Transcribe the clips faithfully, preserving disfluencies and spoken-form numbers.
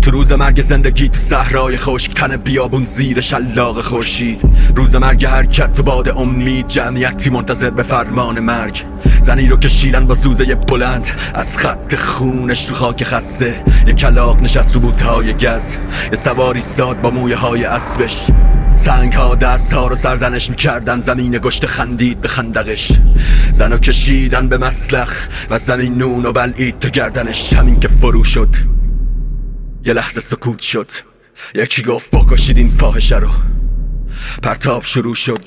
تو روز مرگ زندگی تو صحرای خشک، تن بیابون زیر شلاق خورشید. روز مرگ حرکت تو باد امید، جمعیتی منتظر به فرمان مرگ. زنی رو کشیدن با سوزه بلند از خط خونش تو خاک خسته. یه کلاغ نشست رو بوتهای گز، یه سواری ساد با مویه های اسبش. سنگ ها دست ها رو سرزنش میکردن، زمین گشت خندید به خندقش. زنو کشیدن به مسلخ و زمین نون و بلعید تو گردنش. همین که فرو شد یه لحظه سکوت شد، یکی گفت بکشید این فاحشه رو. پرتاب شروع شد،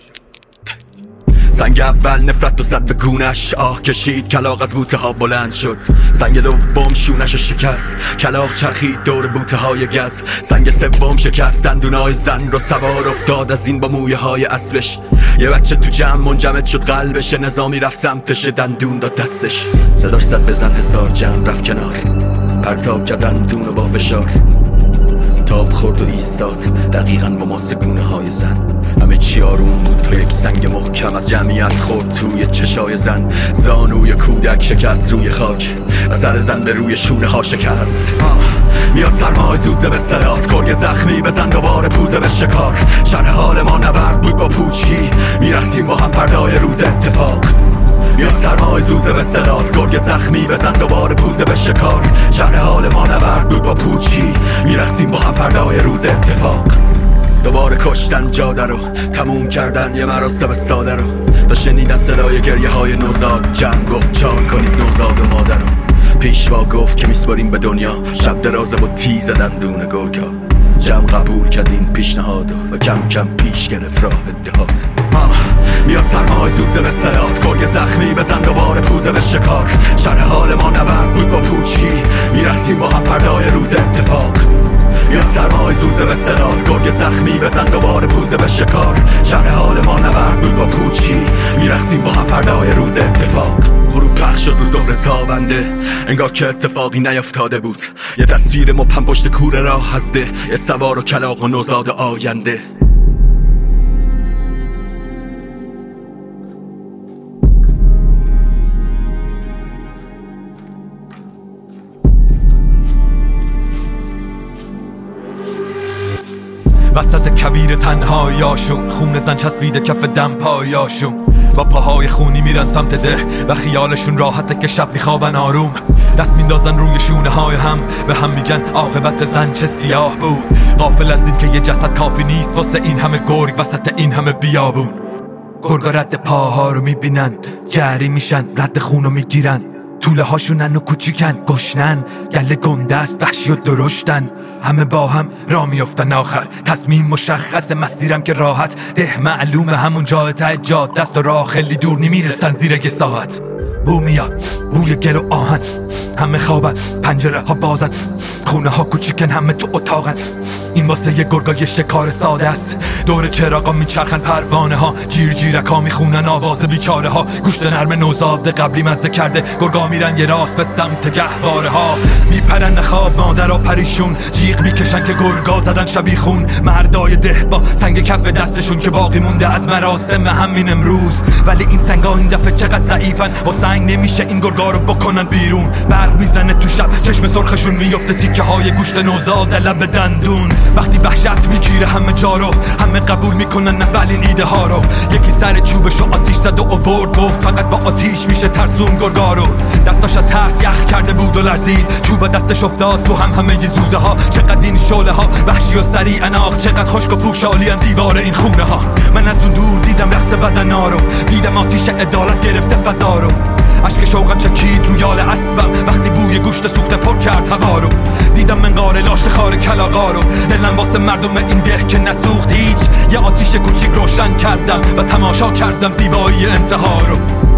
سنگ اول نفرت و زد به گونش. آه کشید، کلاغ از بوته ها بلند شد. سنگ دوم شونش شکست، کلاغ چرخید دور بوته های گز. سنگ سوم شکست دندونای زن رو، سوار افتاد از این با مویه های اسبش. یه بچه تو جمع منجمد شد قلبش، نظامی رفت سمتش دندون داد دستش. صداش زد بزن حصار، جمع رفت کنار، پرتاب کرد دندون و با فشار. تاب خورد و ایستاد دقیقاً با ماسه گونه های زن. همه چی آروم بود تا یک سنگ محکم از جمعیت خورد توی چشای زن. زانوی کودک شکست روی خاک و سر زن به روی شونه ها شکست. میاد سرمای زوزه به صدات، گرگ زخمی بزن دوباره پوزه به شکار. شرح حال ما نبرد بود با پوچی، میرقصیم با هم فردای روز اتفاق. میاد سرمای زوزه به صدات، گرگ زخمی بزن دوباره پوزه به شکار. شهر حال ما نبرد بود با پوچی، میرقصیم با هم فردای روز اتفاق. دوباره کشتن جاده رو، تموم کردن یه مراسم ساده رو. تا شنیدن صدای گریه های نوزاد، جمع گفت چار کنید نوزاد و مادر رو. پیشوا گفت که میسپاریم به دنیا، شب درازه با تیز دندون گرگا. جمع قبول کرد این پیشنهاد و کم کم پیش گرفت راه اتحاد. میاد سرمای زوزه به صدات، گرگ زخمی بزن دوباره پوزه به شکار. شرح حال ما نبرد بود با پوچی، میرقصیم با هم فردای روز اتفاق. میاد سرمای زوزه به صدات، گرگ زخمی بزن دوباره پوزه به شکار. شرح حال ما نبرد بود با پوچی، میرقصیم با هم فردای روز اتفاق. غروب پخش شد رو زهر تابنده، انگار که اتفاقی نیفتاده بود. یه تصویر مبهم پشت کوره راه هسته، یه سوار و کلاغ و نوزاد آینده. وسط کویر تنهاییاشون، خون زن چسبیده کف دم پایاشون. با پاهای خونی میرن سمت ده و خیالشون راحته که شب میخوابن آروم. دست میندازن روی شونه های هم، به هم میگن عاقبت زن چه سیاه بود. غافل از این که یه جسد کافی نیست واسه این همه گرگ وسط این همه بیابون. گرگا رد پاها رو میبینن، جری میشن، رد خون رو میگیرن. طوله هاشونن و کوچیکن، گشنن، گله گنده است، وحشی و درشتن. همه با هم را میافتن آخر، تصمیم مشخص، مسیرم که راحت. ده معلومه همون جای ته جاده دست و راه خیلی دور نمیرسن زیر یه ساعت. بو میاد، بوی گل و آهن، همه خوابن، پنجره ها بازن، خونه ها کوچیکن، همه تو اتاقن. این واسه یه گرگا یه شکار ساده است. دور چراغا میچرخن پروانه ها، جیر جیرک ها میخونن آواز بیچاره ها. گوشت نرم نوزاد قبلی مزه کرده، گرگا میرن یه راست به سمت گهواره ها. میپرن خواب مادر و پریشون، جیغ میکشن که گرگا زدن شبیخون. مردای ده با سنگ کف دستشون که باقی مونده از مراسم همین امروز. ولی این سنگا این دفعه چقدر ضعیفن، با سنگ نمیشه این گرگا رو بکنن بیرون. برق میزنه تو شب، چشم سرخشون میفته تیکه های گوشت نوزاد لب دندون. وقتی وحشت میگیره همه جا رو، همه قبول میکنن اولین ایده ها رو. یکی سر چوبشو آتیش زد و آورد، گفت فقط با آتیش میشه ترسون گرگا رو. دستاش ترس یخ کرده بود و لرزید، چوب دستش افتاد تو هم همه ی زوزه ها. چقدر این شعله ها وحشی و سریع اناق، چقدر خشک و پوشالی ان دیوار این خونه ها. من از اون دور دیدم رقص بدنا رو، دیدم آتیش عدالت گرفته فضا رو. اشک شوقم چکید روی یال اسبم وقتی بوی گوشت سوخته پر کرد هوا رو. دیدم منقار لاش خار کلاغا رو، دلم واسه مردم این ده که نسوخت هیچ. یه آتیش کوچیک روشن کردم و تماشا کردم زیبایی انتها رو.